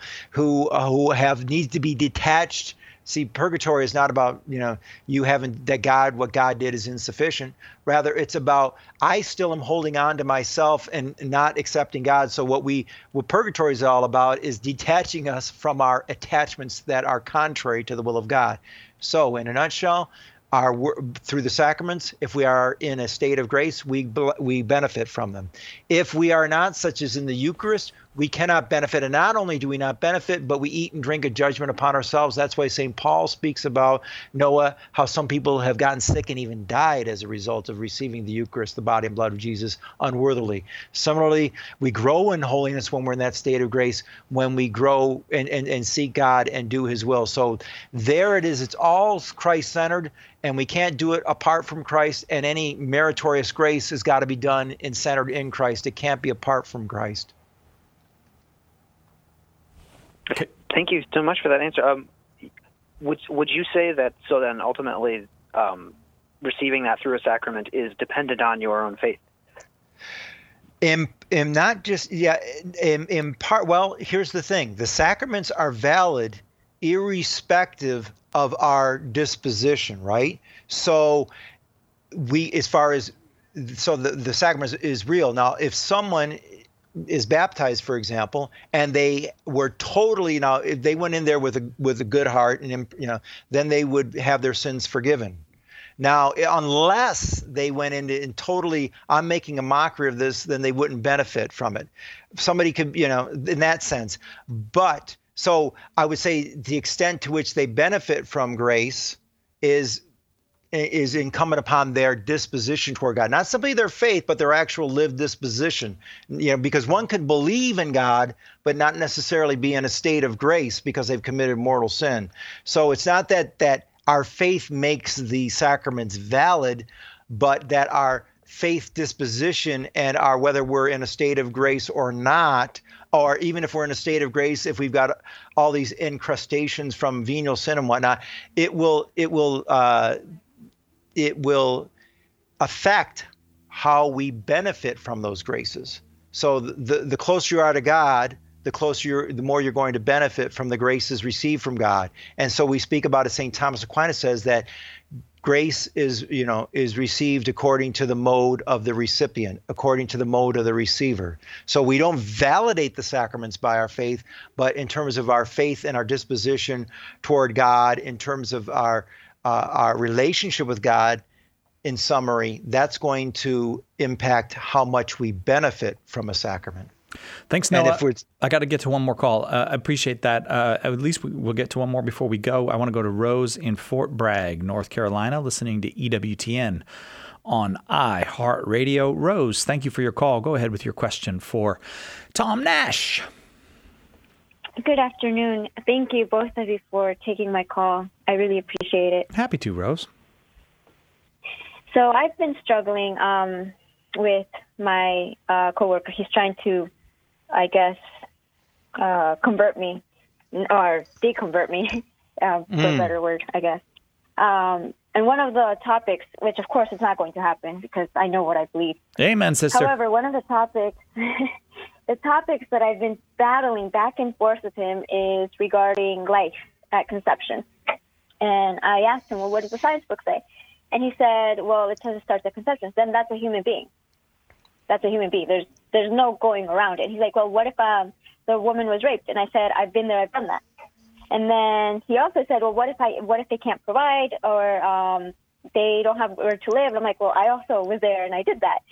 who have need to be detached. See, purgatory is not about, you haven't, that what God did is insufficient. Rather, it's about, I still am holding on to myself and not accepting God. So what purgatory is all about is detaching us from our attachments that are contrary to the will of God. So in a nutshell, through the sacraments, if we are in a state of grace, we benefit from them. If we are not, such as in the Eucharist, we cannot benefit. And not only do we not benefit, but we eat and drink a judgment upon ourselves. That's why St. Paul speaks about, Noah, how some people have gotten sick and even died as a result of receiving the Eucharist, the body and blood of Jesus, unworthily. Similarly, we grow in holiness when we're in that state of grace, when we grow and seek God and do his will. So there it is. It's all Christ-centered, and we can't do it apart from Christ, and any meritorious grace has got to be done and centered in Christ. It can't be apart from Christ. Okay. Thank you so much for that answer. Would you say that, so then ultimately receiving that through a sacrament is dependent on your own faith? In part, well, here's the thing. The sacraments are valid irrespective of our disposition, right? So the sacrament is real. Now, if someone is baptized, for example, and they were totally, if they went in there with a good heart, and then they would have their sins forgiven. Now, unless they went into and totally, I'm making a mockery of this, then they wouldn't benefit from it. Somebody could, in that sense. But so I would say the extent to which they benefit from grace is incumbent upon their disposition toward God, not simply their faith, but their actual lived disposition. Because one could believe in God, but not necessarily be in a state of grace because they've committed mortal sin. So it's not that our faith makes the sacraments valid, but that our faith disposition and whether we're in a state of grace or not, or even if we're in a state of grace, if we've got all these incrustations from venial sin and whatnot, it will affect how we benefit from those graces. So the closer you are to God, the more you're going to benefit from the graces received from God. And so we speak about it. St. Thomas Aquinas says that grace is received according to the mode of the recipient, according to the mode of the receiver. So we don't validate the sacraments by our faith, but in terms of our faith and our disposition toward God, in terms of our relationship with God, in summary, that's going to impact how much we benefit from a sacrament. Thanks, Noah. I got to get to one more call. I appreciate that. At least we'll get to one more before we go. I want to go to Rose in Fort Bragg, North Carolina, listening to EWTN on iHeartRadio. Rose, thank you for your call. Go ahead with your question for Tom Nash. Good afternoon. Thank you, both of you, for taking my call. I really appreciate it. Happy to, Rose. So I've been struggling with my coworker. He's trying to, I guess, convert me or deconvert me, for a better word, I guess. And one of the topics, which of course is not going to happen because I know what I believe. Amen, sister. However, one of the topics, the topics that I've been battling back and forth with him is regarding life at conception. And I asked him, well, what does the science book say? And he said, well, it says it starts at conception. Then that's a human being. That's a human being. There's no going around it. He's like, well, what if the woman was raped? And I said, I've been there, I've done that. And then he also said, well, what if they can't provide or they don't have where to live? And I'm like, well, I also was there and I did that.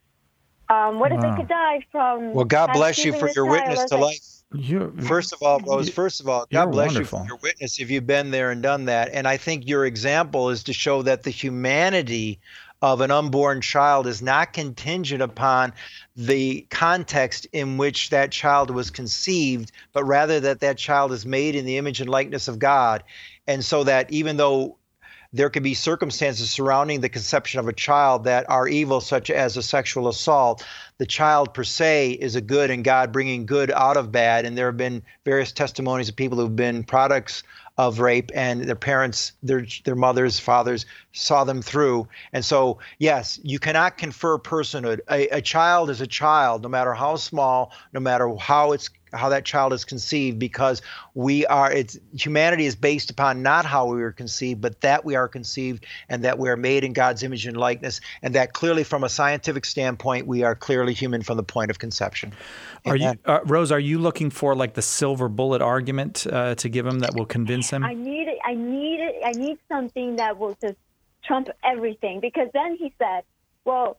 What if they could die from? Well, God bless you for your witness to life. First of all, Rose, God bless you for your witness if you've been there and done that. And I think your example is to show that the humanity of an unborn child is not contingent upon the context in which that child was conceived, but rather that child is made in the image and likeness of God. And so that even though there could be circumstances surrounding the conception of a child that are evil, such as a sexual assault, the child per se is a good and God bringing good out of bad. And there have been various testimonies of people who've been products of rape and their parents, their mothers, fathers saw them through. And so, yes, you cannot confer personhood. A child is a child, no matter how small, no matter how that child is conceived, because humanity is based upon not how we were conceived, but that we are conceived and that we are made in God's image and likeness, and that clearly from a scientific standpoint, we are clearly human from the point of conception. Rose, are you looking for like the silver bullet argument to give him that will convince him? I need something that will just trump everything, because then he said, well,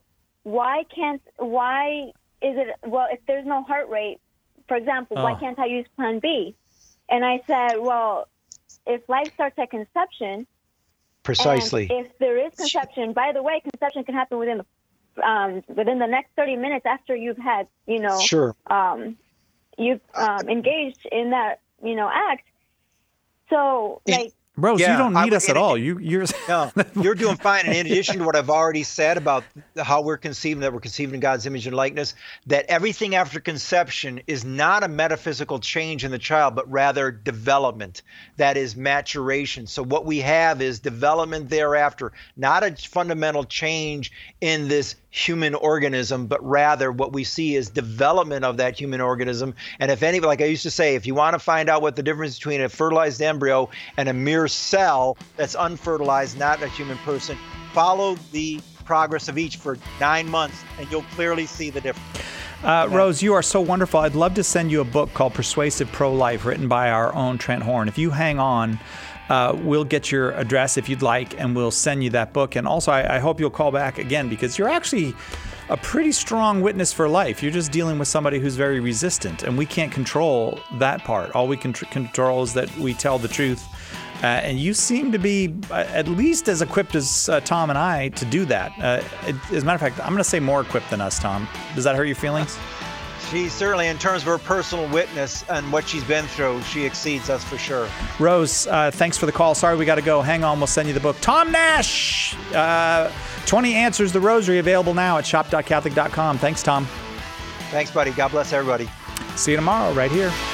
if there's no heart rate, for example, why can't I use Plan B? And I said, well, if life starts at conception, precisely. And if there is conception, by the way, conception can happen within the next 30 minutes after you've had, sure. You've engaged in that, act. So, Rose, you don't need us at all. You're doing fine. And in addition to what I've already said about how we're conceived, that we're conceived in God's image and likeness, that everything after conception is not a metaphysical change in the child, but rather development. That is maturation. So what we have is development thereafter, not a fundamental change in this human organism, but rather what we see is development of that human organism. And like I used to say, if you want to find out what the difference between a fertilized embryo and a mere cell that's unfertilized, not a human person, follow the progress of each for 9 months and you'll clearly see the difference. Rose, you are so wonderful. I'd love to send you a book called Persuasive Pro-Life, written by our own Trent Horn. If you hang on, we'll get your address if you'd like, and we'll send you that book. And also, I hope you'll call back again, because you're actually a pretty strong witness for life. You're just dealing with somebody who's very resistant, and we can't control that part. All we can control is that we tell the truth. And you seem to be at least as equipped as Tom and I to do that. As a matter of fact, I'm going to say more equipped than us, Tom. Does that hurt your feelings? She certainly, in terms of her personal witness and what she's been through, she exceeds us for sure. Rose, thanks for the call. Sorry we got to go. Hang on, we'll send you the book. Tom Nash, 20 Answers the Rosary, available now at shop.catholic.com. Thanks, Tom. Thanks, buddy. God bless everybody. See you tomorrow right here.